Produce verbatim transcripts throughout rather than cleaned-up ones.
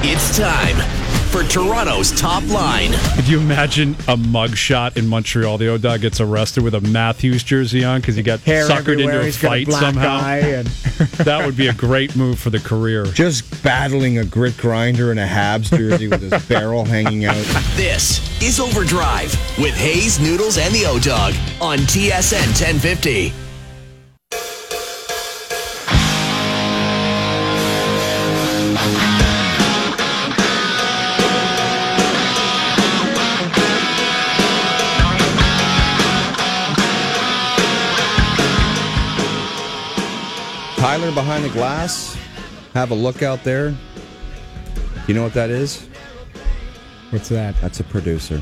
It's time for Toronto's Top Line. Could you imagine a mugshot in Montreal? The O-Dog gets arrested with a Matthews jersey on because he got Hair suckered into everywhere. a He's got a fight black somehow. eye and That would be a great move for the career. Just battling a grit grinder in a Habs jersey with his barrel hanging out. This is Overdrive with Hayes, Noodles, and the O-Dog on T S N ten fifty. Tyler behind the glass. Have a look out there. You know what that is? what's that? That's a producer.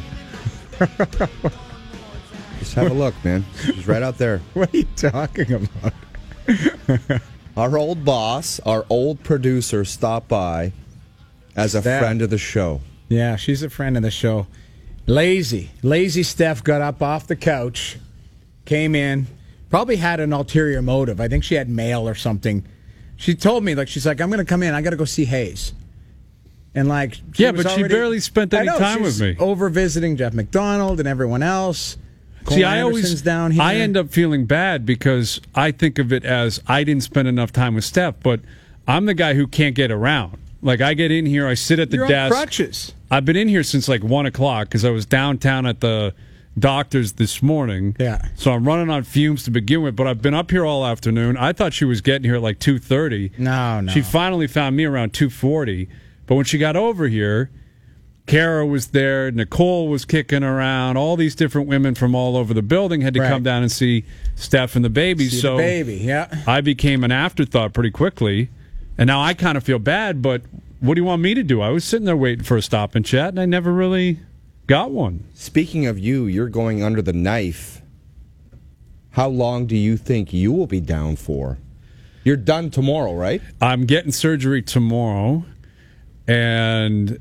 Just have a look, man. He's right out there. What are you talking about? Our old boss, our old producer, stopped by as a Steph. friend of the show. Yeah, she's a friend of the show. Lazy, lazy Steph got up off the couch, came in. Probably had an ulterior motive. I think she had mail or something. She told me, like, she's like, I'm going to come in. I got to go see Hayes. And, like, she Yeah, was but she already- barely spent any I know, time she's with me. over visiting Jeff McDonald and everyone else. Cole See, I Anderson's always down here. I end up feeling bad because I think of it as I didn't spend enough time with Steph, but I'm the guy who can't get around. Like, I get in here, I sit at the You're desk. on crutches. I've been in here since like one o'clock because I was downtown at the doctor's this morning. Yeah. So I'm running on fumes to begin with, but I've been up here all afternoon. I thought she was getting here at like two thirty. No, no. She finally found me around two forty. But when she got over here, Kara was there, Nicole was kicking around, all these different women from all over the building had to Right. come down and see Steph and the baby. See so the baby, yeah. I became an afterthought pretty quickly. And now I kind of feel bad, but what do you want me to do? I was sitting there waiting for a stop and chat, and I never really got one. Speaking of you, you're going under the knife. How long do you think you will be down for? You're done tomorrow, right? I'm getting surgery tomorrow, and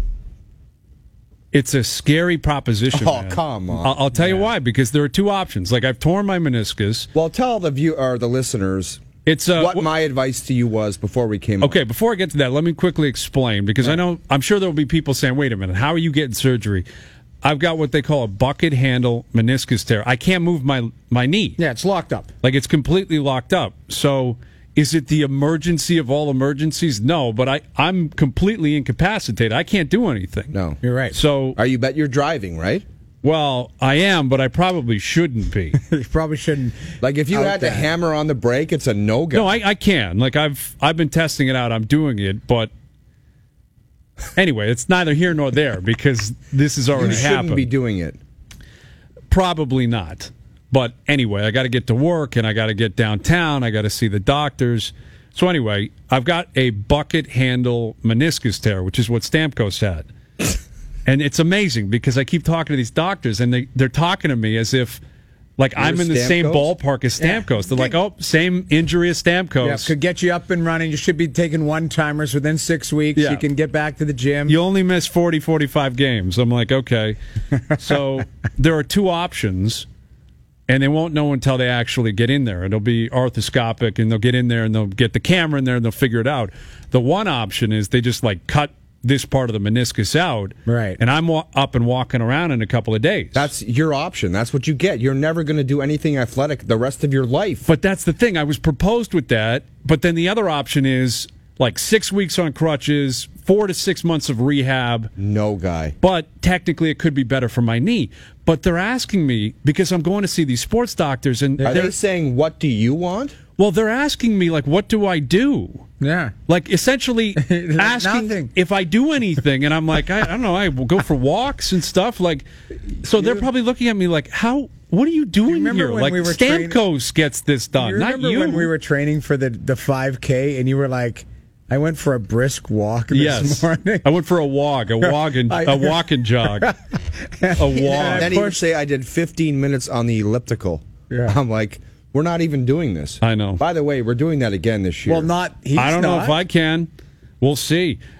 it's a scary proposition. Oh, man. come on. I'll, I'll tell you why, because there are two options. Like, I've torn my meniscus. Well, tell the view or the listeners It's uh, what wh- my advice to you was before we came Okay, before I get to that, let me quickly explain, because I know, I'm sure there will be people saying, wait a minute, how are you getting surgery? I've got what they call a bucket handle meniscus tear. I can't move my, my knee. Yeah, it's locked up. Like, it's completely locked up. So is it the emergency of all emergencies? No, but I, I'm completely incapacitated. I can't do anything. No. You're right. So, Are you bet you're driving, right? well, I am, but I probably shouldn't be. You probably shouldn't. Like if you Out had to there. hammer on the brake, it's a no-go. No, I, I can. Like, I've I've been testing it out. I'm doing it, but anyway, it's neither here nor there because this has you already shouldn't happened. be doing it. Probably not. But anyway, I got to get to work and I got to get downtown. I got to see the doctors. So anyway, I've got a bucket handle meniscus tear, which is what Stamkos had. And it's amazing because I keep talking to these doctors and they, they're talking to me as if like I'm in the same Stamkos? ballpark as Stamkos. They're like, oh, same injury as Stamkos. Yeah, could get you up and running. You should be taking one-timers within six weeks. Yeah. You can get back to the gym. You only miss forty, forty-five games. I'm like, okay. So there are two options, and they won't know until they actually get in there. It'll be arthroscopic, and they'll get in there, and they'll get the camera in there, and they'll figure it out. The one option is they just, like, cut this part of the meniscus out. Right. And I'm wa- up and walking around in a couple of days. That's your option. That's what you get. You're never going to do anything athletic the rest of your life. But that's the thing. I was proposed with that, but then the other option is, like, six weeks on crutches, four to six months of rehab. No guy. But technically, it could be better for my knee. But they're asking me because I'm going to see these sports doctors, and Are they're they saying, what do you want? well, they're asking me like, what do I do? yeah. Like essentially asking Nothing. if I do anything, and I'm like, I, I don't know, I will go for walks and stuff. Like, so they're probably looking at me like, how? What are you doing remember here? when Like we were train- Stamkos gets this done, You not remember you. when we were training for the, the five K and you were like, I went for a brisk walk this Yes, morning. I went for a walk, a walk and I- a walk and jog, a walk. And then he would say, I did fifteen minutes on the elliptical. Yeah. I'm like, we're not even doing this. I know. By the way, we're doing that again this year. Well, not. He's I don't know not. if I can. We'll see.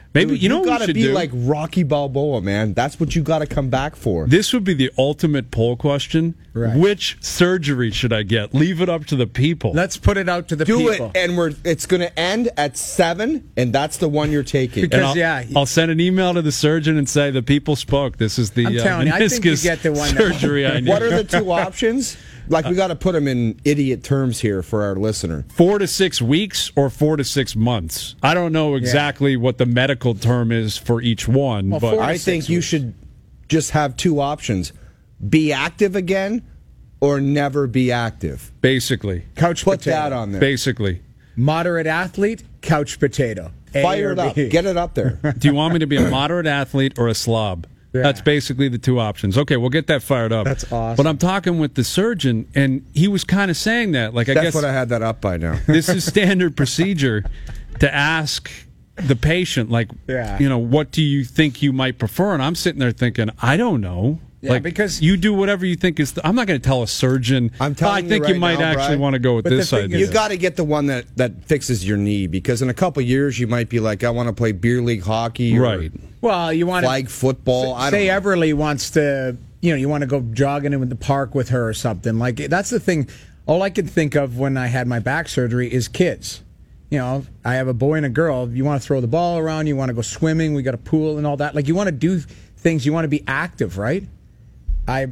Maybe Dude, you know what we got to should be do? like Rocky Balboa, man. That's what you got to come back for. This would be the ultimate poll question. Right. Which surgery should I get? Leave it up to the people. Let's put it out to the Do people. it, and we're it's going to end at seven, and that's the one you're taking. Because- And I'll, yeah. I'll send an email to the surgeon and say the people spoke. This is the I'm uh, telling you, I think you meniscus get the one that- surgery I need. What are the two options? Like, we got to put them in idiot terms here for our listener. Four to six weeks or four to six months. I don't know exactly what the medical term is for each one, Well, but four to I six think you weeks. should just have two options: be active again, or never be active. basically, Couch Put potato. that on there. basically. Moderate athlete, couch potato. A Fire or it up. B. Get it up there. Do you want me to be a moderate athlete or a slob? Yeah. That's basically the two options. Okay, we'll get that fired up. That's awesome. But I'm talking with the surgeon, and he was kind of saying that. Like, I That's guess what I had that up by now. this is standard procedure to ask the patient, like, Yeah. you know, what do you think you might prefer? And I'm sitting there thinking, I don't know. Yeah, like, because- you do whatever you think is. Th- I'm not going to tell a surgeon. I'm telling I you think right you might now, actually Brian. want to go with But the this thing idea. is- You got to get the one that, that fixes your knee, because in a couple years you might be like, I want to play beer league hockey, or Right. Well, you want flag to football. I don't say know. Everly wants to, you know, you want to go jogging in the park with her or something. Like that's the thing. All I could think of when I had my back surgery is kids. You know, I have a boy and a girl. You want to throw the ball around. You want to go swimming. We got a pool and all that. Like you want to do things. You want to be active, right? I.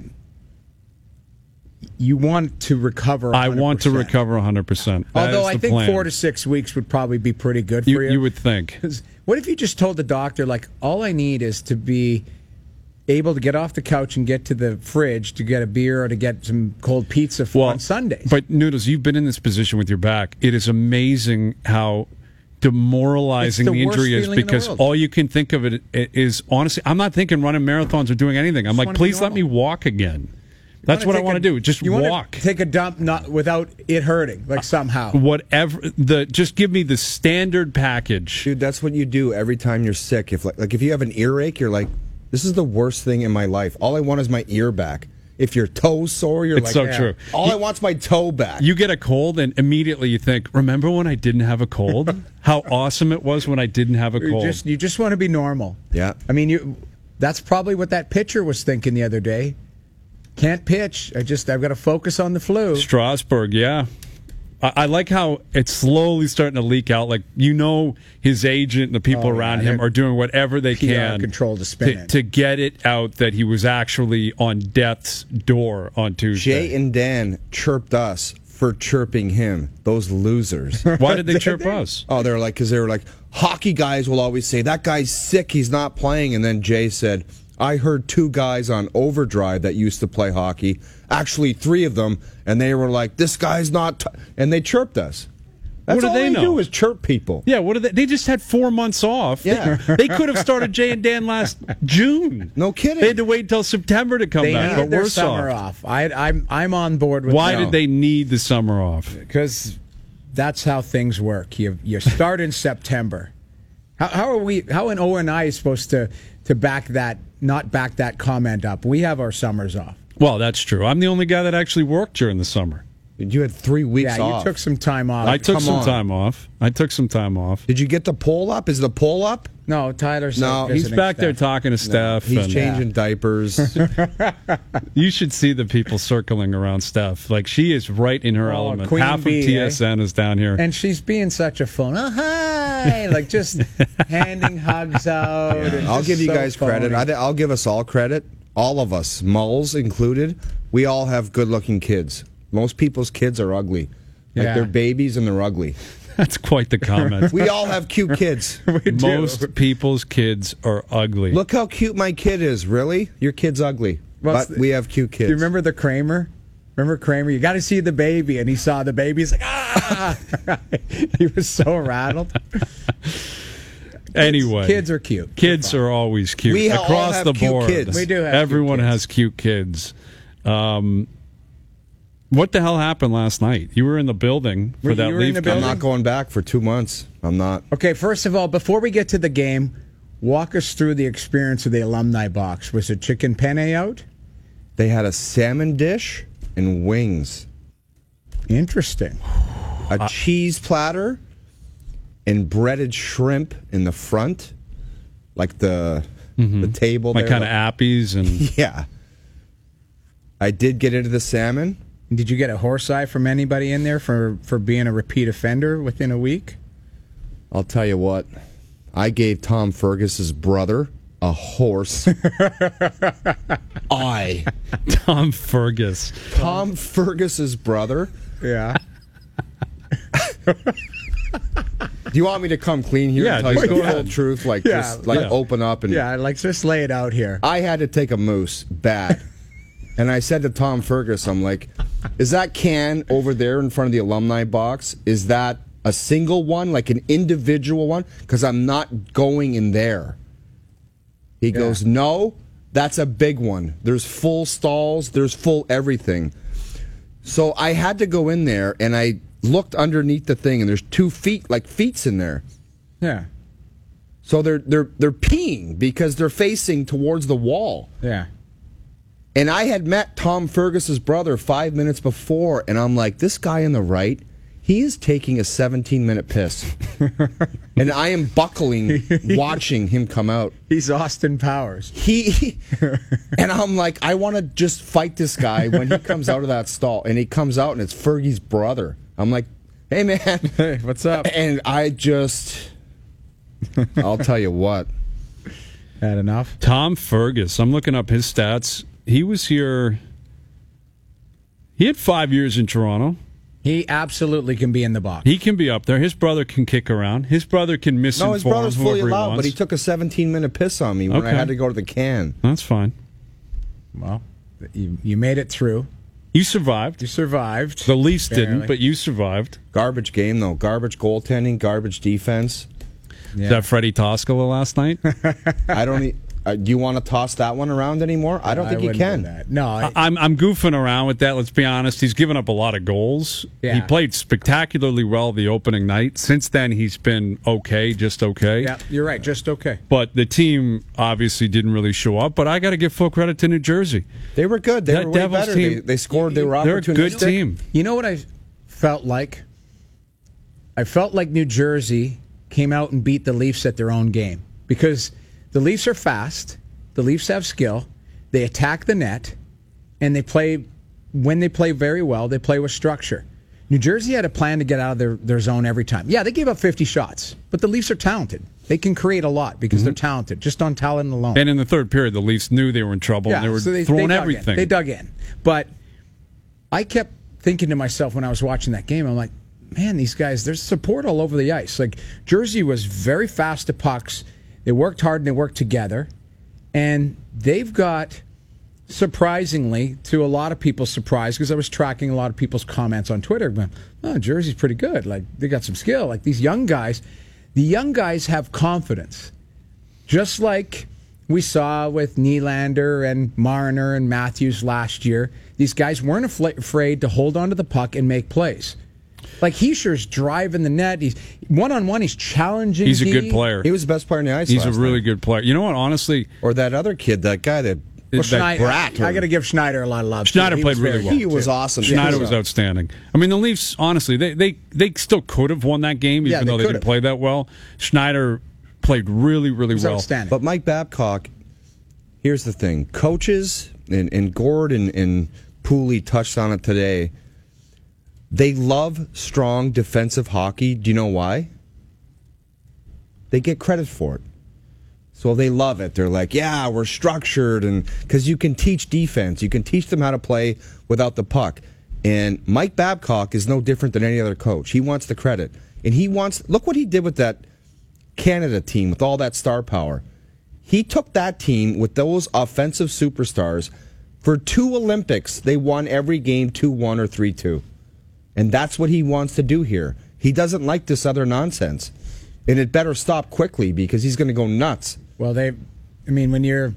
You want to recover. I want to one hundred percent. recover one hundred percent. That Although is I the think plan. four to six weeks would probably be pretty good for you, you. you would think. 'Cause what if you just told the doctor, like, all I need is to be able to get off the couch and get to the fridge to get a beer or to get some cold pizza for on Sundays? But Noodles, you've been in this position with your back. It is amazing how demoralizing It's the the worst injury is, feeling in the because world. all you can think of it is honestly, I'm not thinking running marathons or doing anything. I'm Just like, wanna be please let me normal. walk again. That's what I take want to a- do. Just you wanna walk. Take a dump not without it hurting, like somehow. Whatever the just give me the standard package. Dude, that's what you do every time you're sick. If like, like if you have an earache, you're like, this is the worst thing in my life. All I want is my ear back. If your toe's sore, you're It's like, so yeah. true. all I want's my toe back. You get a cold and immediately you think, remember when I didn't have a cold? How awesome it was when I didn't have a You cold. just you just want to be normal. Yeah. I mean, you. That's probably what that pitcher was thinking the other day. Can't pitch. I just I've got to focus on the flu. Strasburg, yeah. I, I like how it's slowly starting to leak out. Like, you know, his agent and the people Oh, yeah, around him they're are doing whatever they P R can control to spin to, it. to get it out that he was actually on death's door on Tuesday. Jay and Dan chirped us for chirping him. Those losers. Why did they chirp us? Oh, they're like, because they were like, hockey guys will always say, that guy's sick, he's not playing. And then Jay said, I heard two guys on Overdrive that used to play hockey, actually three of them, and they were like, this guy's not, t-, and they chirped us. That's What do all they they know? do is chirp people. Yeah, what are they? They just had four months off. Yeah. They could have started Jay and Dan last June. No kidding. They had to wait until September to come They back. needed But their we're summer soft. off. I, I'm I'm on board with Why that. did they need the summer off? Because that's how things work. You you start in September. How, how are we? How an O and I is supposed to to back that? Not back that comment up. We have our summers off. Well, that's true. I'm the only guy that actually worked during the summer. You had three weeks Yeah, off. you took some time off. I took come some on. time off. I took some time off. Did you get the poll up? Is the poll up? No, Tyler's No, visiting He's back there Steph. talking to Steph. He's and changing diapers. You should see the people circling around Steph. Like, she is right in her Oh, element. Queen Half bee, of T S N is down here. And she's being such a phone. Oh, hi! Like just handing hugs out. and I'll just give you so guys credit. phony. I, I'll give us all credit. All of us, Mulls included, we all have good-looking kids. Most people's kids are ugly. Like, Yeah. they're babies and they're ugly. That's quite the comment. We all have cute kids. Most people's kids are ugly. Look how cute my kid is. Really? Your kid's ugly. Well, but it's- we have cute kids. Do you remember the Kramer? Remember Kramer? You got to see the baby, and he saw the baby. He's like, ah! He was so rattled. Anyway, Kids are cute. Kids are always cute We all across have the cute board. kids. We do have cute Everyone kids. has cute kids. Um, what the hell happened last night? You were in the building for Were- that you were in leaf the game. I'm building? not going back for two months. I'm not. Okay, first of all, before we get to the game, walk us through the experience of the alumni box. Was it chicken penne out? They had a salmon dish and wings, Interesting. a cheese platter, and breaded shrimp in the front, like the mm-hmm. the table. Like kind of appies and yeah. I did get into the salmon. Did you get a horse eye from anybody in there for, for being a repeat offender within a week? I'll tell you what. I gave Tom Fergus's brother a horse eye. Tom Fergus. Tom Fergus's brother. Yeah. Do you want me to come clean here Yeah, and tell you just the go whole ahead. truth? Like, Yeah, just like yeah. open up and Yeah, like just lay it out here. I had to take a moose bad. And I said to Tom Fergus, I'm like, is that can over there in front of the alumni box, is that a single one, like an individual one? Because I'm not going in there. He Yeah. goes, no, that's a big one. There's full stalls, there's full everything. So I had to go in there, and I looked underneath the thing, and there's two feet, like feets in there. Yeah. So they're they're they're peeing because they're facing towards the wall. Yeah. And I had met Tom Fergus's brother five minutes before, and I'm like, this guy on the right, he is taking a seventeen-minute piss. And I am buckling, watching him come out. He's Austin Powers. He, and I'm like, I want to just fight this guy when he comes out of that stall. And he comes out, and it's Fergie's brother. I'm like, hey, man. Hey, what's up? And I just, I'll tell you what. Had enough? Tom Fergus. I'm looking up his stats. He was here. He had five years in Toronto. He absolutely can be in the box. He can be up there. His brother can kick around. His brother can misinform No, his brother's fully whoever he allowed, wants. but he took a seventeen-minute piss on me when I Okay. had to go to the can. That's fine. Well, you, you made it through. You survived. You survived. The Leafs Barely. didn't, but you survived. Garbage game, though. Garbage goaltending, garbage defense. Yeah. Is that Freddie Toscala last night? I don't. E- uh, do you want to toss that one around anymore? I don't think you wouldn't can. do that. No, I, I'm I'm goofing around with that. Let's be honest. He's given up a lot of goals. Yeah. He played spectacularly well the opening night. Since then, he's been okay, just okay. yeah, you're right. Just okay. But the team obviously didn't really show up. But I got to give full credit to New Jersey. They were good. They That were way Devils better. team- they, they scored. They were They're a good opportunistic. team. You know what I felt like? I felt like New Jersey came out and beat the Leafs at their own game because the Leafs are fast, the Leafs have skill, they attack the net, and they play, when they play very well, they play with structure. New Jersey had a plan to get out of their, their zone every time. Yeah, they gave up fifty shots, but the Leafs are talented. They can create a lot because mm-hmm. they're talented, just on talent alone. And in the third period, the Leafs knew they were in trouble. Yeah, and they were so they, throwing they dug everything. In. They dug in. But I kept thinking to myself when I was watching that game, I'm like, man, these guys, there's support all over the ice. Like, Jersey was very fast to pucks. They worked hard and they worked together. And they've got, surprisingly, to a lot of people's surprise, because I was tracking a lot of people's comments on Twitter, but, oh, Jersey's pretty good. Like, they got some skill. Like, these young guys, the young guys have confidence. Just like we saw with Nylander and Marner and Matthews last year, these guys weren't afla- afraid to hold onto the puck and make plays. Like, Heischer's driving the net. He's one-on-one. He's challenging. He's a D. good player. He was the best player in the ice. He's a last really night. good player. You know what? Honestly, Or that other kid, that guy that. Well, that Schneider, Brat, I got to give Schneider a lot of love. too. Schneider He played was really very well. good, He was too. awesome. Schneider Yeah. was outstanding. I mean, the Leafs, honestly, they they, they still could have won that game, Yeah, even they though they didn't could've. play that well. Schneider played really, really He was well. outstanding. But Mike Babcock, here's the thing. Coaches, and, and Gord and, and Pooley touched on it today, they love strong defensive hockey. Do you know why? They get credit for it. So they love it. They're like, yeah, we're structured, and because you can teach defense. You can teach them how to play without the puck. And Mike Babcock is no different than any other coach. He wants the credit. And he wants, look what he did with that Canada team with all that star power. He took that team with those offensive superstars for two Olympics. They won every game two one or three two. And that's what he wants to do here. He doesn't like this other nonsense. And it better stop quickly because he's going to go nuts. Well, they, I mean, when you're,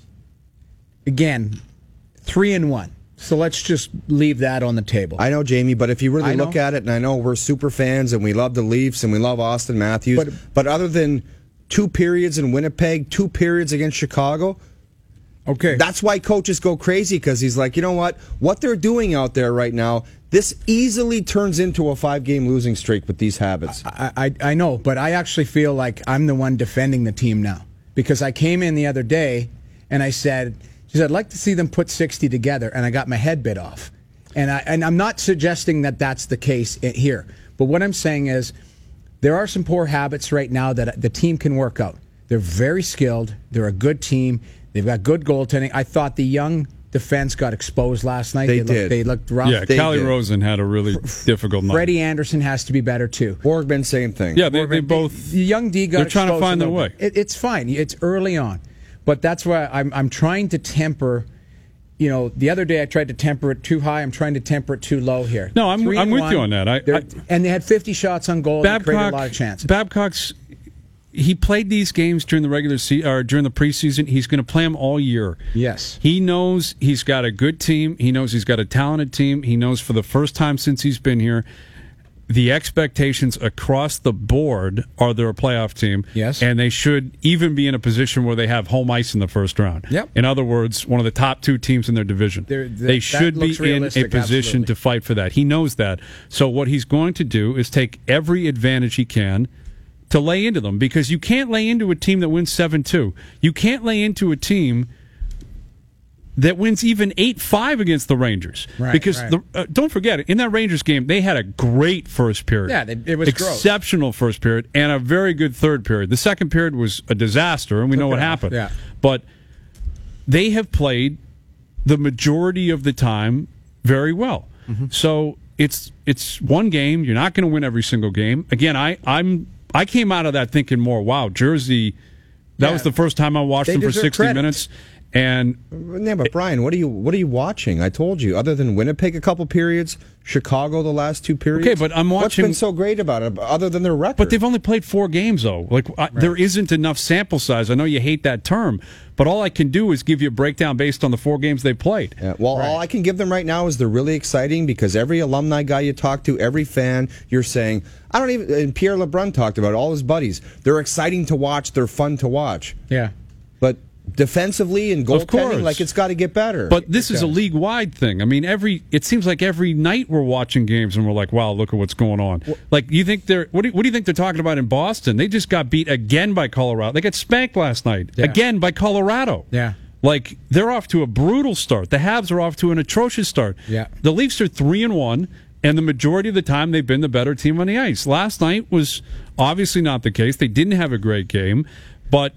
again, three and one. So let's just leave that on the table. I know, Jamie, but if you really I know. look at it, and I know we're super fans and we love the Leafs and we love Austin Matthews, But- but, other than two periods in Winnipeg, two periods against Chicago, Okay. that's why coaches go crazy because he's like, you know what? What they're doing out there right now, this easily turns into a five-game losing streak with these habits. I, I I know, but I actually feel like I'm the one defending the team now. because I came in the other day and I said, she said, I'd like to see them put sixty together, and I got my head bit off. And, I, and I'm not suggesting that that's the case here. But what I'm saying is there are some poor habits right now that the team can work out. They're very skilled. They're a good team. They've got good goaltending. I thought the young defense got exposed last night. They, they did. Looked, they looked rough. Yeah, They Callie did. Rosen had a really difficult night. Freddie Anderson has to be better, too. Borgman, same thing. Yeah, they, they both. The young D got They're trying to exposed find a their little way. bit. It, it's fine. It's early on. But that's why I'm, I'm trying to temper. You know, the other day I tried to temper it too high. I'm trying to temper it too low here. No, I'm- Three I'm and with one. you on that. I- They're- I- and they had fifty shots on goal. and created a lot of chances. Babcock's. He played these games during the regular se- or during the preseason. He's going to play them all year. Yes. He knows he's got a good team. He knows he's got a talented team. He knows for the first time since he's been here, the expectations across the board are they're a playoff team. Yes. And they should even be in a position where they have home ice in the first round. Yep. In other words, one of the top two teams in their division. They're- th- they that should be looks in a realistic, position absolutely. to fight for that. He knows that. So what he's going to do is take every advantage he can to lay into them, because you can't lay into a team that wins seven two. You can't lay into a team that wins even eight five against the Rangers. Right, because right. The, uh, don't forget, in that Rangers game, they had a great first period. Yeah, they- it was gross. exceptional first period and a very good third period. The second period was a disaster, and we know what it off, happened. yeah. But they have played the majority of the time very well. Mm-hmm. So it's it's one game. You're not going to win every single game. Again, I I'm I came out of that thinking more, wow, Jersey. That Yeah. was the first time I watched They them for deserve sixty credit. minutes. And Yeah, but Brian, what are you what are you watching? I told you, other than Winnipeg a couple periods, Chicago the last two periods. Okay, but I'm What's watching- been so great about it, other than their record? But they've only played four games, though. Like I, there isn't enough sample size. I know you hate that term, but all I can do is give you a breakdown based on the four games they played. Yeah, well, all I can give them right now is they're really exciting, because every alumni guy you talk to, every fan, you're saying, I don't even, and Pierre LeBrun talked about it, all his buddies. They're exciting to watch. They're fun to watch. Yeah. But defensively and Of course. goaltending, like, it's got to get better. But this is a league-wide thing. I mean, every it seems like every night we're watching games and we're like, "Wow, look at what's going on." Like, you think they're what do you, what do you think they're talking about in Boston? They just got beat again by Colorado. They got spanked last night Yeah. again by Colorado. Yeah. Like, they're off to a brutal start. The Habs are off to an atrocious start. Yeah. The Leafs are three and one, and the majority of the time they've been the better team on the ice. Last night was obviously not the case. They didn't have a great game, but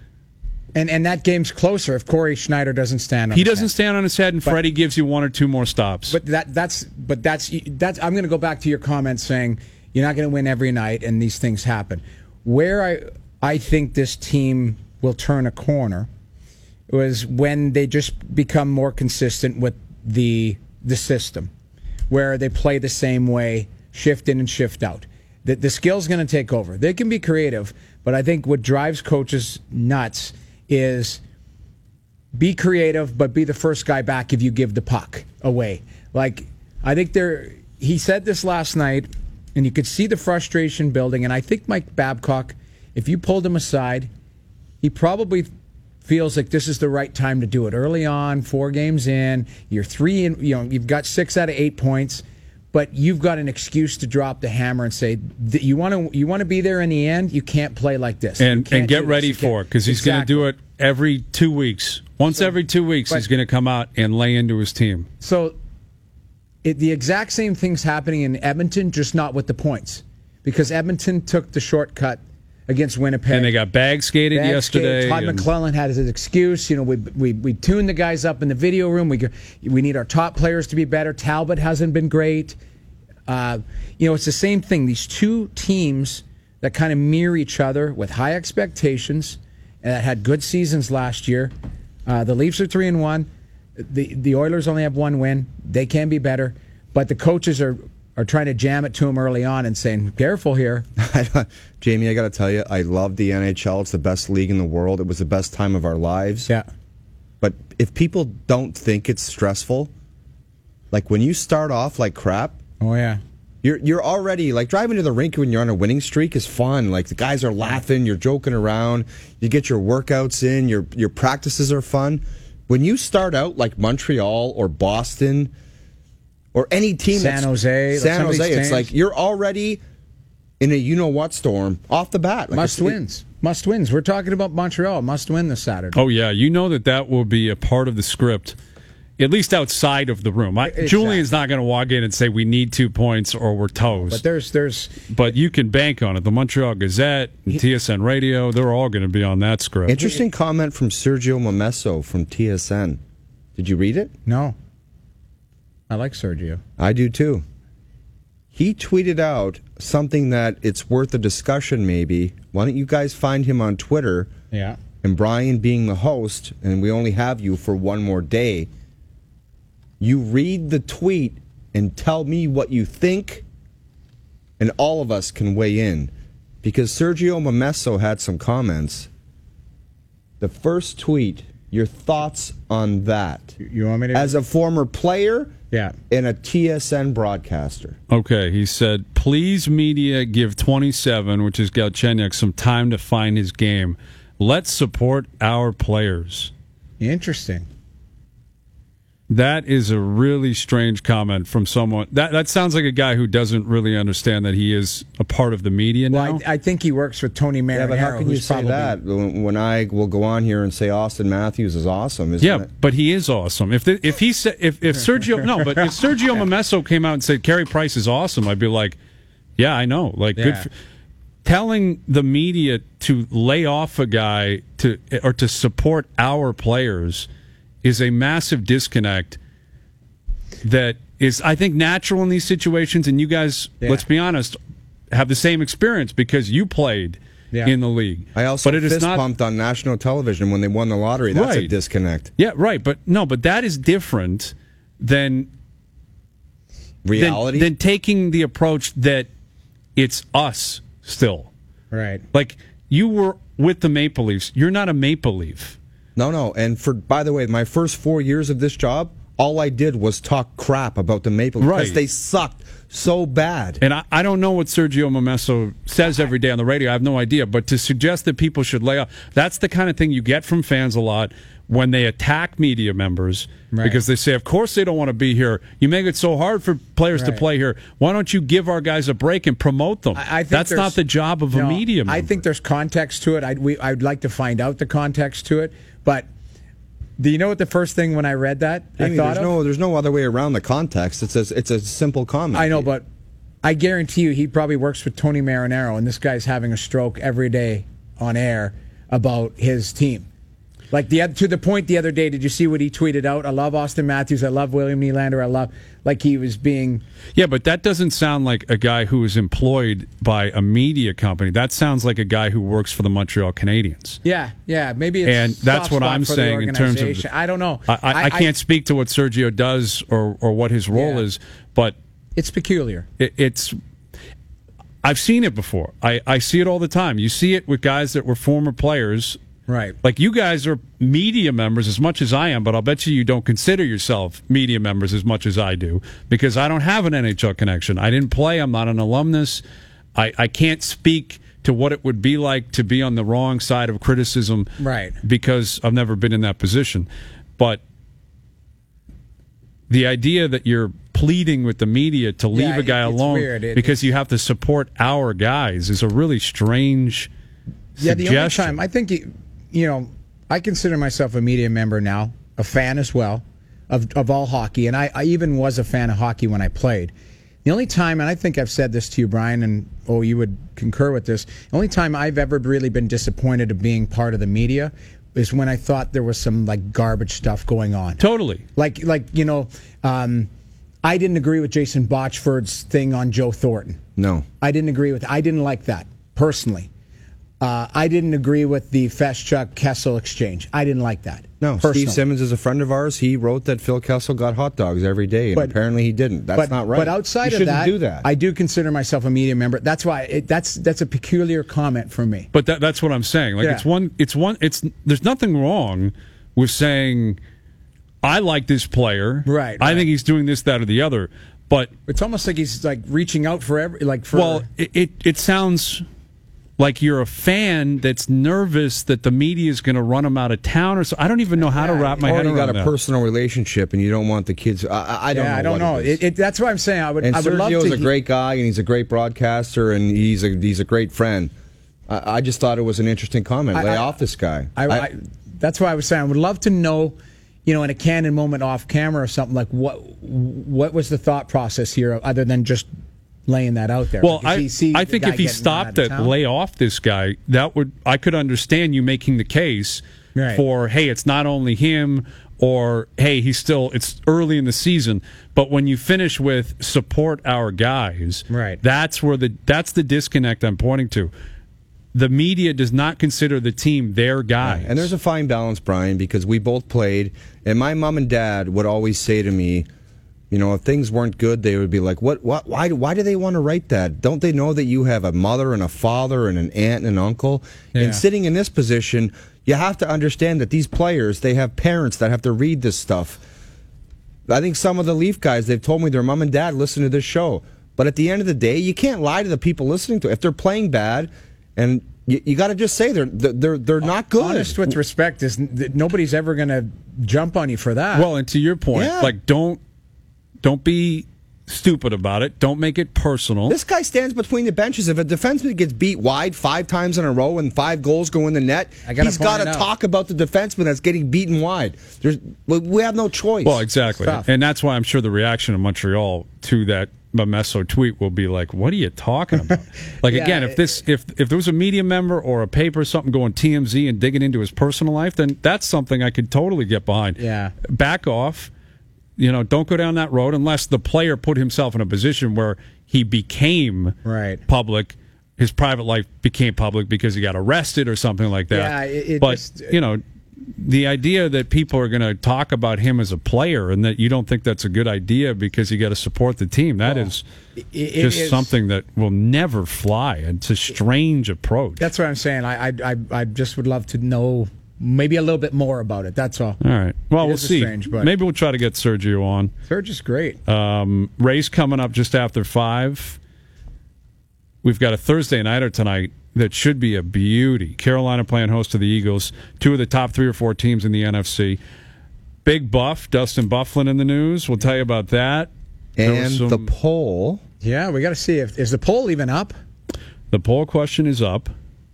And and that game's closer if Corey Schneider doesn't stand on he his doesn't head. stand on his head, and But- Freddie gives you one or two more stops. But that that's but that's that's I'm going to go back to your comment saying you're not going to win every night and these things happen. Where I I think this team will turn a corner was when they just become more consistent with the the system, where they play the same way, shift in and shift out. The, the skill's going to take over. They can be creative, but I think what drives coaches nuts is be creative, but be the first guy back if you give the puck away. Like, I think there, he said this last night, and you could see the frustration building. And I think Mike Babcock, if you pulled him aside, he probably feels like this is the right time to do it. Early on, four games in, you're three, and you know you've got six out of eight points, but you've got an excuse to drop the hammer and say that you want to you want to be there in the end. You can't play like this, You and can't and get do ready this. You for it, can't- because he's going to Exactly. do it every two weeks. Once every two weeks, but- he's going to come out and lay into his team. So it, the exact same thing's happening in Edmonton, just not with the points, because Edmonton took the shortcut against Winnipeg. And they got bag skated Bad yesterday. skate. Todd and- McClellan had his excuse. You know, we we we tuned the guys up in the video room. We go- we need our top players to be better. Talbot hasn't been great. Uh, you know, it's the same thing. These two teams that kind of mirror each other with high expectations and that had good seasons last year. Uh, the Leafs are three and one. The the Oilers only have one win. They can be better, but the coaches are are trying to jam it to them early on and saying, "Careful here." Jamie, I got to tell you, I love the N H L. It's the best league in the world. It was the best time of our lives. Yeah. But if people don't think it's stressful, like when you start off like crap, Oh yeah. You're you're already like driving to the rink when you're on a winning streak is fun. Like the guys are laughing, you're joking around, you get your workouts in, your your practices are fun. When you start out like Montreal or Boston or any team, San that's, Jose, San some of these Jose, it's teams. like you're already in a you know what storm off the bat. Like Must it's- wins. Must wins. We're talking about Montreal. Must win this Saturday. Oh, yeah. You know that that will be a part of the script, at least outside of the room. I, Exactly. Julian's not going to walk in and say we need two points or we're toast. But there's there's But you can bank on it. The Montreal Gazette, T S N Radio, they're all going to be on that script. Interesting comment from Sergio Momesso from T S N. Did you read it? no. I like Sergio. I do too. He tweeted out something that it's worth a discussion maybe. Why don't you guys find him on Twitter? Yeah. And Brian being the host, and we only have you for one more day, you read the tweet and tell me what you think, and all of us can weigh in. Because Sergio Momesso had some comments. The first tweet, your thoughts on that. You want me to? As a former player Yeah. and a T S N broadcaster. Okay, he said, please, media, give twenty-seven, which is Galchenyuk, some time to find his game. Let's support our players. Interesting. That is a really strange comment from someone. That that sounds like a guy who doesn't really understand that he is a part of the media now. Well, I, I think he works with Tony Marinaro. Yeah, but how can you who's say probably, that when I will go on here and say Austin Matthews is awesome? Isn't Yeah, it? but he is awesome. If the, if he said if, if Sergio no, but if Sergio Momesso came out and said Carey Price is awesome, I'd be like, yeah, I know. Like good Yeah. for, telling the media to lay off a guy to or to support our players is a massive disconnect that is, I think, natural in these situations. And you guys, Yeah. let's be honest, have the same experience because you played Yeah. in the league. I also but it is fist not, pumped on national television when they won the lottery. That's a Right. disconnect. Yeah, right. But no, but that is different than Reality. Than, than taking the approach that it's us still. Right. Like you were with the Maple Leafs. You're not a Maple Leaf. No, no. And for by the way, my first four years of this job, all I did was talk crap about the Maple Leafs because Right. they sucked so bad. And I, I don't know what Sergio Momesso says every day on the radio. I have no idea. But to suggest that people should lay off, that's the kind of thing you get from fans a lot when they attack media members Right. because they say, of course they don't want to be here. You make it so hard for players to Right. play here. Why don't you give our guys a break and promote them? I, I think that's there's- not the job of a no, media member. I think there's context to it. I'd, we, I'd like to find out the context to it. But do you know what the first thing when I read that I Jamie, thought there's of? no, there's no other way around the context. It's a, it's a simple comment. I know, but I guarantee you he probably works with Tony Marinaro, and this guy's having a stroke every day on air about his team. Like the to the point the other day, did you see what he tweeted out? I love Austin Matthews. I love William Nylander. I love like he was being. Yeah, but that doesn't sound like a guy who is employed by a media company. That sounds like a guy who works for the Montreal Canadiens. Yeah, yeah. Maybe it's And that's soft what spot I'm for the saying in terms of. organization. I don't know. I, I, I can't speak to what Sergio does or, or what his role Yeah. is, but It's peculiar. it, it's. I've seen it before. I, I see it all the time. You see it with guys that were former players. Right. Like you guys are media members as much as I am, but I'll bet you you don't consider yourself media members as much as I do because I don't have an N H L connection. I didn't play. I'm not an alumnus. I, I can't speak to what it would be like to be on the wrong side of criticism Right. because I've never been in that position. But the idea that you're pleading with the media to leave Yeah, a guy it's alone weird. It- because you have to support our guys is a really strange Yeah, the only suggestion. time I think you, you know, I consider myself a media member now, a fan as well of of all hockey, and I, I even was a fan of hockey when I played. The only time, and I think I've said this to you, Brian, and oh, you would concur with this. The only time I've ever really been disappointed of being part of the media is when I thought there was some like garbage stuff going on. Totally. Like, like you know, um, I didn't agree with Jason Botchford's thing on Joe Thornton. No. I didn't agree with. I didn't like that personally. Uh, I didn't agree with the Feshchuk Kessel exchange. I didn't like that. No, personally. Steve Simmons is a friend of ours. He wrote that Phil Kessel got hot dogs every day, and But- apparently he didn't. That's but, not right. But outside you of shouldn't that, do that. I do consider myself a media member. That's why it, that's that's a peculiar comment for me. But that, that's what I'm saying. Like Yeah. it's one, it's one, it's there's nothing wrong with saying I like this player. Right, I right. think he's doing this, that, or the other. But It's almost like he's like reaching out for every like for. well, it, it it sounds like you're a fan that's nervous that the media is going to run him out of town, or so. I don't even know how to Yeah, wrap my or head you around got a that. personal relationship, and you don't want the kids. I, I- I don't yeah, know. I don't what know. It is. It, it, that's why I'm saying I would. and I would love Sergio's to. a great guy, and he's a great broadcaster, and he's a he's a great friend. I, I just thought it was an interesting comment. Lay I, off this guy. I, I, I, that's why I was saying I would love to know, you know, in a candid moment off camera or something, like what what was the thought process here, other than just laying that out there. Well, like, I, I think if he stopped at lay off this guy, that would I could understand you making the case right. for, hey, it's not only him, or hey, he's still it's early in the season. But when you finish with support our guys, right. that's where the that's the disconnect I'm pointing to. The media does not consider the team their guys. Right. And there's a fine balance, Brian, because we both played, and my mom and dad would always say to me, you know, if things weren't good, they would be like, "What? What? Why? Why do they want to write that? Don't they know that you have a mother and a father and an aunt and an uncle?" Yeah. And sitting in this position, you have to understand that these players, they have parents that have to read this stuff. I think some of the Leaf guys, they've told me their mom and dad listen to this show. But at the end of the day, you can't lie to the people listening to it. If they're playing bad, and you, you got to just say they're they're they're not good. Honest with respect is nobody's ever going to jump on you for that. Well, and to your point, Yeah. like don't don't be stupid about it. Don't make it personal. This guy stands between the benches. If a defenseman gets beat wide five times in a row and five goals go in the net, I gotta he's got to point it out. talk about the defenseman that's getting beaten wide. There's, we have no choice. Well, exactly. Tough. And that's why I'm sure the reaction of Montreal to that Momesso tweet will be like, what are you talking about? Like, Yeah, again, if this if if there was a media member or a paper or something going T M Z and digging into his personal life, then that's something I could totally get behind. Yeah. Back off. You know, don't go down that road unless the player put himself in a position where he became Right. public. His private life became public because he got arrested or something like that. Yeah, it- it but, just- you know, the idea that people are going to talk about him as a player and that you don't think that's a good idea because you got to support the team, that Well, is it- it just is- something that will never fly. It's a strange approach. That's what I'm saying. I, I I I just would love to know maybe a little bit more about it. That's all. All right. Well, It we'll is see. strange, but- Maybe we'll try to get Sergio on. Serge is great. Um, Race coming up just after five. We've got a Thursday nighter tonight that should be a beauty. Carolina playing host to the Eagles, two of the top three or four teams in the N F C. Big buff, Dustin Byfuglien in the news. We'll tell you about that. There and was some- the poll. Yeah, we got to see if is the poll even up. The poll question is up.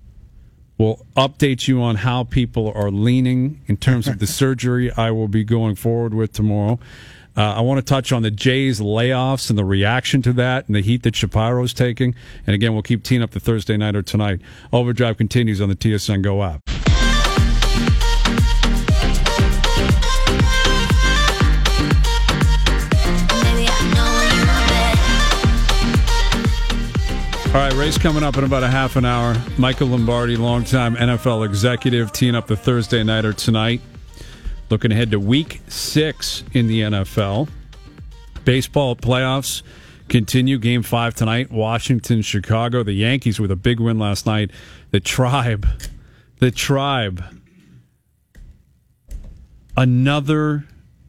We'll update you on how people are leaning in terms of the surgery I will be going forward with tomorrow. Uh, I want to touch on the Jays layoffs and the reaction to that and the heat that Shapiro's taking. And again, we'll keep teeing up the Thursday nighter tonight. Overdrive continues on the T S N Go app. All right, race coming up in about a half an hour. Michael Lombardi, longtime N F L executive, teeing up the Thursday nighter tonight. Looking ahead to week six in the N F L. Baseball playoffs continue. Game five tonight. Washington, Chicago. The Yankees with a big win last night. The Tribe. The Tribe. Another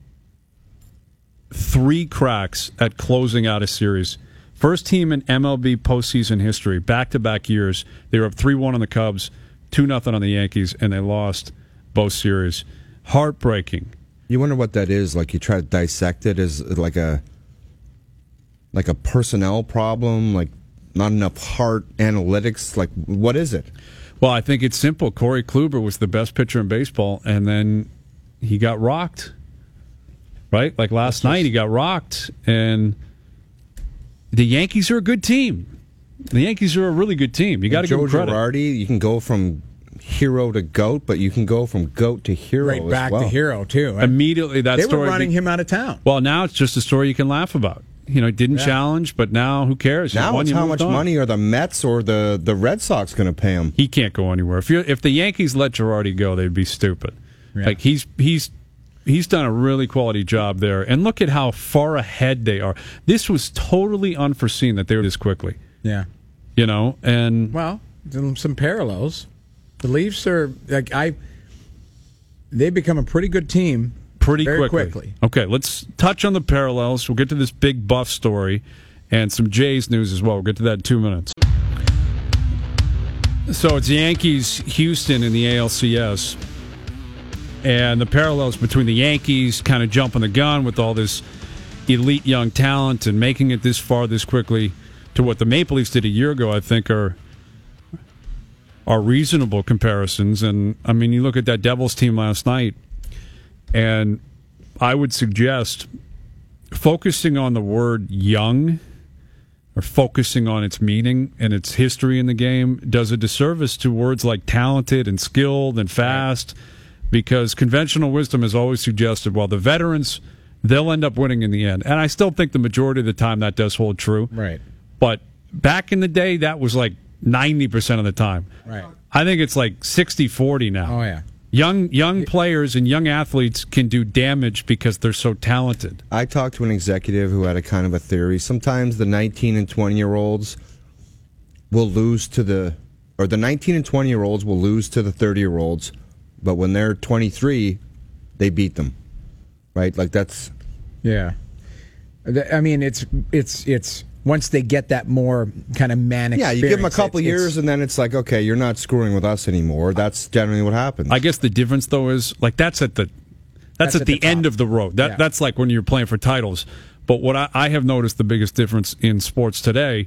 three cracks at closing out a series. First team in M L B postseason history, back-to-back years. They were up three one on the Cubs, two nothing on the Yankees, and they lost both series. Heartbreaking. You wonder what that is. Like, you try to dissect it as like a like a personnel problem, like not enough heart analytics. Like, what is it? Well, I think it's simple. Corey Kluber was the best pitcher in baseball, and then he got rocked. Right? Like last night, he got rocked, and the Yankees are a good team. The Yankees are a really good team. You got to give Joe them credit. Girardi, you can go from hero to goat, but you can go from goat to hero Right as back well. to hero too. Immediately, that they story were running be- him out of town. Well, now it's just a story you can laugh about. You know, didn't Yeah. challenge, but now who cares? He Now won, it's you how moved much on. money are the Mets or the, the Red Sox going to pay him? He can't go anywhere. If you if the Yankees let Girardi go, they'd be stupid. Yeah. Like he's he's he's done a really quality job there, and look at how far ahead they are. This was totally unforeseen that they were this quickly. Yeah. You know, and Well, some some parallels. The Leafs are like I. They've become a pretty good team. pretty very quickly. quickly. Okay, let's touch on the parallels. We'll get to this big Buff story and some Jays news as well. We'll get to that in two minutes. So it's Yankees, Houston in the A L C S. And the parallels between the Yankees kind of jumping the gun with all this elite young talent and making it this far this quickly to what the Maple Leafs did a year ago, I think, are are reasonable comparisons. And, I mean, you look at that Devils team last night, and I would suggest focusing on the word young or focusing on its meaning and its history in the game does a disservice to words like talented and skilled and fast, because conventional wisdom has always suggested, well, the veterans, they'll end up winning in the end. And I still think the majority of the time that does hold true. Right. But back in the day, that was like ninety percent of the time. Right. I think it's like sixty forty now. Oh, yeah. Young young players and young athletes can do damage because they're so talented. I talked to an executive who had a kind of a theory. Sometimes the nineteen and twenty-year-olds will lose to the, or the nineteen and twenty-year-olds will lose to the thirty-year-olds, but when they're twenty-three, they beat them. Right? Like that's... Yeah. I mean, it's it's it's... once they get that more kind of man experience. Yeah, you give them a couple it's, years, it's, and then it's like, okay, you're not screwing with us anymore. That's generally what happens. I guess the difference, though, is like that's at the that's, That's at, at the, the end top. of the road. That Yeah. that's like when you're playing for titles. But what I, I have noticed the biggest difference in sports today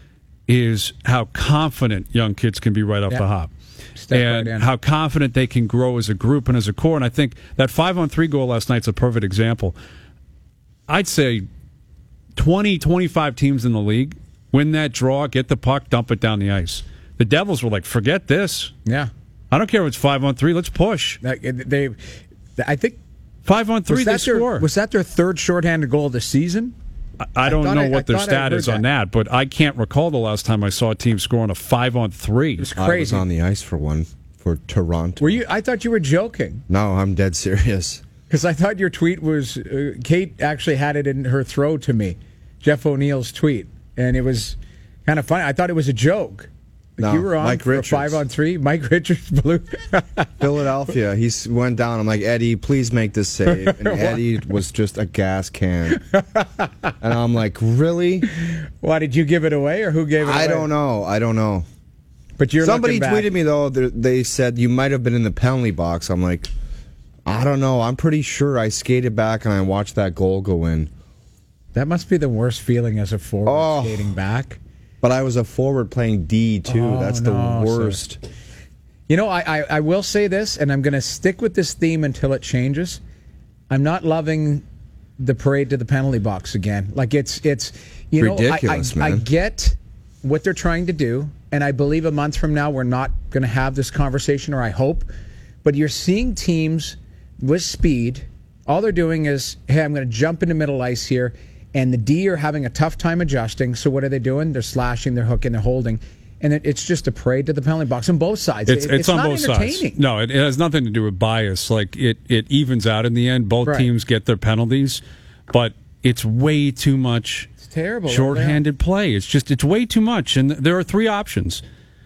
is how confident young kids can be right off Yeah. the hop. Step and right in. how confident they can grow as a group and as a core. And I think that five-on-three goal last night's a perfect example. I'd say twenty, twenty-five teams in the league win that draw, get the puck, dump it down the ice. The Devils were like, forget this. Yeah. I don't care if it's five-on-three. Let's push. That- They, I think... Five-on-three, Was they that, their, score. was that their third shorthanded goal of the season? I, I don't thought know I- what I their thought I stat heard is on that, but I can't recall the last time I saw a team scoring a five-on-three. It was I was crazy. on the ice for one, for Toronto. Were you? I thought you were joking. No, I'm dead serious. Because I thought your tweet was... Uh, Kate actually had it in her throw to me. Jeff O'Neill's tweet. And it was kind of funny. I thought it was a joke. Like No, you were on Mike for Richards. a five-on-three. Mike Richards blew... Philadelphia, he s- went down. I'm like, Eddie, please make this save. And Eddie was just a gas can. And I'm like, really? Why, did you give it away or who gave it away? I don't know. I don't know. But you're Somebody looking back. tweeted me, though, th- they said you might have been in the penalty box. I'm like, I don't know. I'm pretty sure I skated back and I watched that goal go in. That must be the worst feeling as a forward Oh. skating back. But I was a forward playing D, too. Oh, That's the no, worst. You know, I, I, I will say this, and I'm going to stick with this theme until it changes. I'm not loving the parade to the penalty box again. Like, it's, it's you Ridiculous, know, I, I, man. I get what they're trying to do, and I believe a month from now we're not going to have this conversation, or I hope. But you're seeing teams with speed. All they're doing is, hey, I'm going to jump into middle ice here. And the D are having a tough time adjusting. So what are they doing? They're slashing, they're hooking, they're holding. And it, it's just a parade to the penalty box on both sides. It's, It- it's, on not both sides. entertaining. No, it, it has nothing to do with bias. Like it, it evens out in the end. Both Right. teams get their penalties, but it's way too much. It's terrible. Shorthanded play. It's just it's way too much, and there are three options.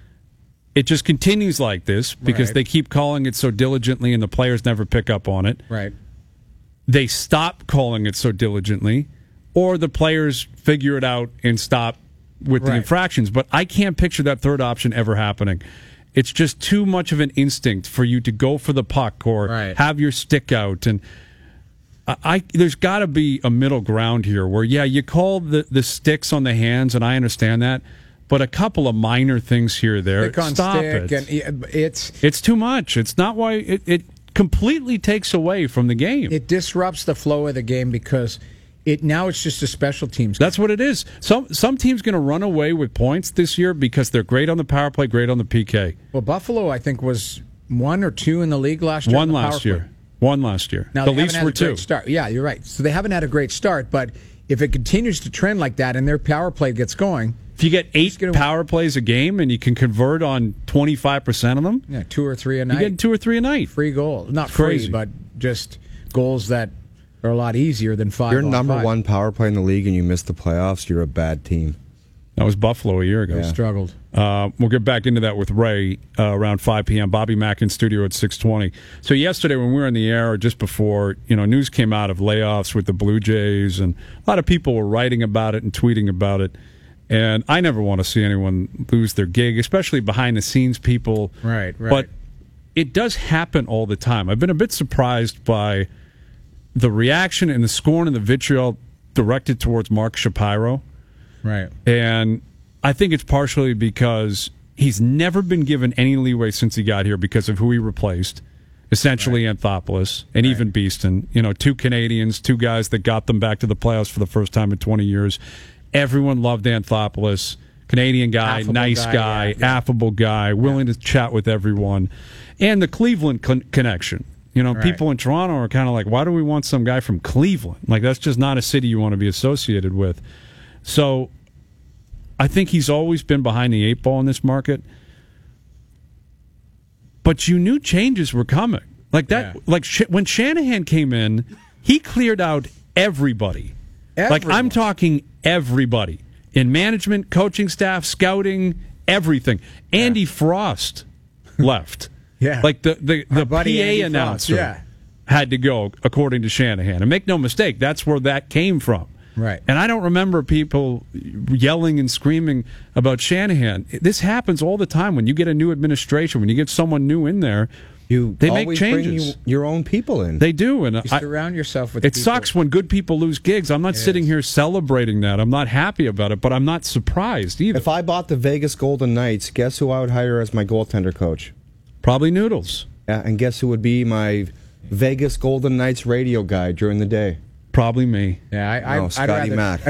It just continues like this because Right. they keep calling it so diligently, and the players never pick up on it. Right. They stop calling it so diligently, or the players figure it out and stop with the Right. infractions. But I can't picture that third option ever happening. It's just too much of an instinct for you to go for the puck or Right. have your stick out. And I, I there's got to be a middle ground here where, yeah, you call the, the sticks on the hands, and I understand that, but a couple of minor things here or there. Stick on Stop stick. it. And yeah, it's It's too much. It's not why it, it completely takes away from the game. it disrupts the flow of the game because it now it's just a special teams game. That's what it is. Some some teams going to run away with points this year because they're great on the power play, great on the P K. Well, Buffalo, I think, was one or two in the league last year. One on the power last play. year. One last year. Now, the they Leafs haven't had were a two. great start. Yeah, you're right. So they haven't had a great start, but if it continues to trend like that and their power play gets going, If you get eight gonna- power plays a game and you can convert on twenty-five percent of them, yeah, two or three a you night. get two or three a night. Free goals. Not Crazy. free, but just goals that are a lot easier than five. You're on number five. one power play in the league and you miss the playoffs, you're a bad team. That was Buffalo a year ago. They struggled. Uh, we'll get back into that with Ray uh, around five p.m. Bobby Mack in studio at six twenty. So yesterday when we were in the air, or just before, you know, news came out of layoffs with the Blue Jays, and a lot of people were writing about it and tweeting about it. And I never want to see anyone lose their gig, especially behind-the-scenes people. Right, right. But it does happen all the time. I've been a bit surprised by the reaction and the scorn and the vitriol directed towards Mark Shapiro. Right. And I think it's partially because he's never been given any leeway since he got here because of who he replaced. Essentially, right. Anthopoulos and right. even Beeston. You know, two Canadians, two guys that got them back to the playoffs for the first time in twenty years. Everyone loved Anthopoulos. Canadian guy, affable nice guy, guy yeah, yeah. affable guy, willing yeah. to chat with everyone. And the Cleveland con- connection. You know, right. people in Toronto are kind of like, why do we want some guy from Cleveland? Like, that's just not a city you want to be associated with. So I think he's always been behind the eight ball in this market. But you knew changes were coming. Like that. Yeah. Like sh- when Shanahan came in, he cleared out everybody. Everyone. Like I'm talking everybody. In management, coaching staff, scouting, everything. Yeah. Andy Frost left. Yeah. Like the, the, the P A Andy announcer Frost, yeah. had to go, according to Shanahan. And make no mistake, that's where that came from. Right. And I don't remember people yelling and screaming about Shanahan. This happens all the time when you get a new administration, when you get someone new in there. You they always make changes. Bring you, your own people in. They do, and you I, surround yourself with. It people. sucks when good people lose gigs. I'm not it sitting is. here celebrating that. I'm not happy about it, but I'm not surprised either. If I bought the Vegas Golden Knights, guess who I would hire as my goaltender coach? Probably Noodles. Yeah, and guess who would be my Vegas Golden Knights radio guy during the day? Probably me. Yeah, I, I, no, I'd Scotty rather, Mack.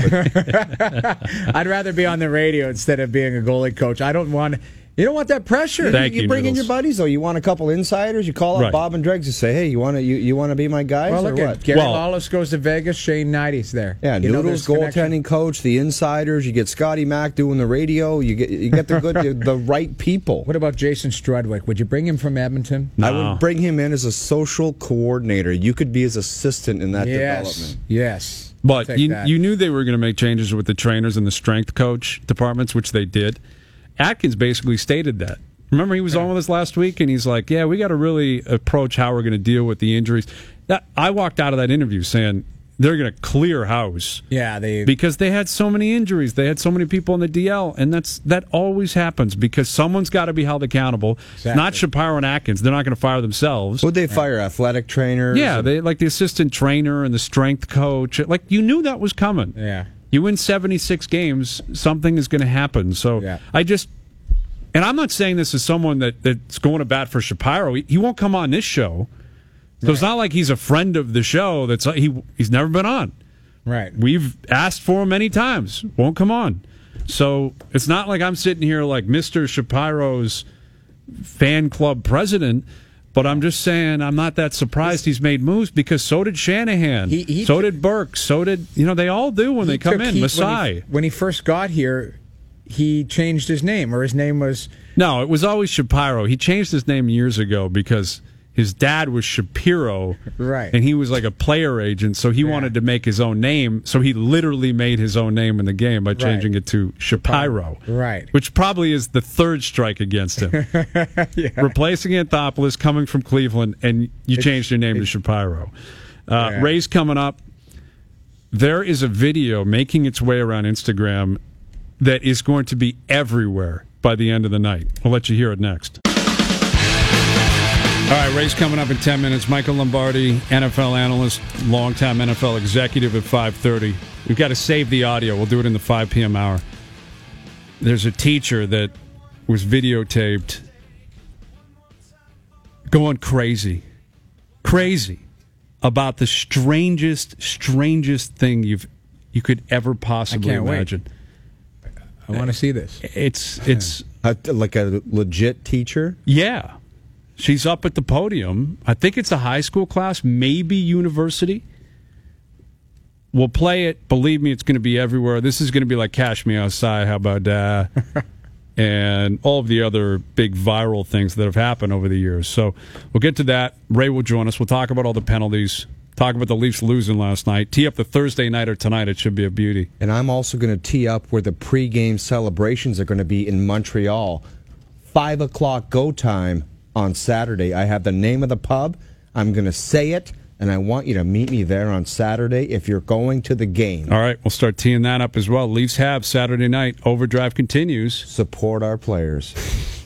But... I'd rather be on the radio instead of being a goalie coach. I don't want. You don't want that pressure. Thank you, you bring Noodles. in your buddies though. You want a couple insiders. You call up right. Bob and Dregs and say, "Hey, you want to you, you want to be my guys well, or look what?" At Gary well, Lawless goes to Vegas. Shane Knight's there. Yeah, you Noodles goaltending coach, the insiders. You get Scotty Mack doing the radio. You get you get the good the, the right people. What about Jason Strudwick? Would you bring him from Edmonton? No. I would bring him in as a social coordinator. You could be his assistant in that yes. development. Yes. But you, you knew they were going to make changes with the trainers and the strength coach departments, which they did. Atkins basically stated that. Remember, he was on with us last week, and he's like, yeah, we got to really approach how we're going to deal with the injuries. That, I walked out of that interview saying they're going to clear house. Yeah, they because they had so many injuries. They had so many people in the D L, and that's that always happens because someone's got to be held accountable. Exactly. Not Shapiro and Atkins. They're not going to fire themselves. Would they fire athletic trainers? Yeah, they like the assistant trainer and the strength coach. Like, you knew that was coming. Yeah. You win seventy-six games, something is going to happen. So yeah. I just... And I'm not saying this as someone that, that's going to bat for Shapiro. He, he won't come on this show. So right. It's not like he's a friend of the show. That's he He's never been on. Right. We've asked for him many times. Won't come on. So it's not like I'm sitting here like Mister Shapiro's fan club president, but I'm just saying I'm not that surprised he's made moves because so did Shanahan. He, he so did Burke. So did, you know, they all do when they come in. He, Masai. When he, when he first got here, he changed his name, or his name was... No, it was always Shapiro. He changed his name years ago because his dad was Shapiro. Right. And he was like a player agent, so he yeah. wanted to make his own name. So he literally made his own name in the game by changing right. it to Shapiro. Right. Which probably is the third strike against him. yeah. Replacing Anthopoulos, coming from Cleveland, and you it's, changed your name to Shapiro. Uh, yeah. Ray's coming up. There is a video making its way around Instagram that is going to be everywhere by the end of the night. We'll let you hear it next. All right, Ray's coming up in ten minutes. Michael Lombardi, N F L analyst, longtime N F L executive at five thirty. We've got to save the audio. We'll do it in the five p.m. hour. There's a teacher that was videotaped going crazy, crazy about the strangest, strangest thing you've you could ever possibly imagine. Wait. I want to see this. It's it's a, like a legit teacher. Yeah, she's up at the podium. I think it's a high school class, maybe university. We'll play it. Believe me, it's going to be everywhere. This is going to be like Cash Me Outside. How about that? And all of the other big viral things that have happened over the years. So we'll get to that. Ray will join us. We'll talk about all the penalties. Talk about the Leafs losing last night. Tee up the Thursday night or tonight. It should be a beauty. And I'm also going to tee up where the pregame celebrations are going to be in Montreal. Five o'clock go time on Saturday. I have the name of the pub. I'm going to say it, and I want you to meet me there on Saturday if you're going to the game. All right, we'll start teeing that up as well. Leafs have Saturday night. Overdrive continues. Support our players.